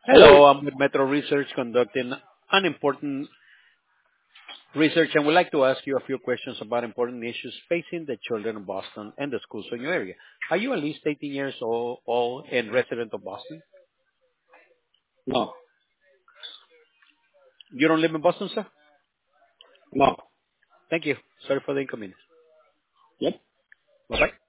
Hello. Hello, I'm with Metro Research conducting an important research and would like to ask you a few questions about important issues facing the children of Boston and the schools in your area. Are you at least 18 years old and resident of Boston? No. You don't live in Boston, sir? No. Thank you. Sorry for the inconvenience. Yep. Bye-bye.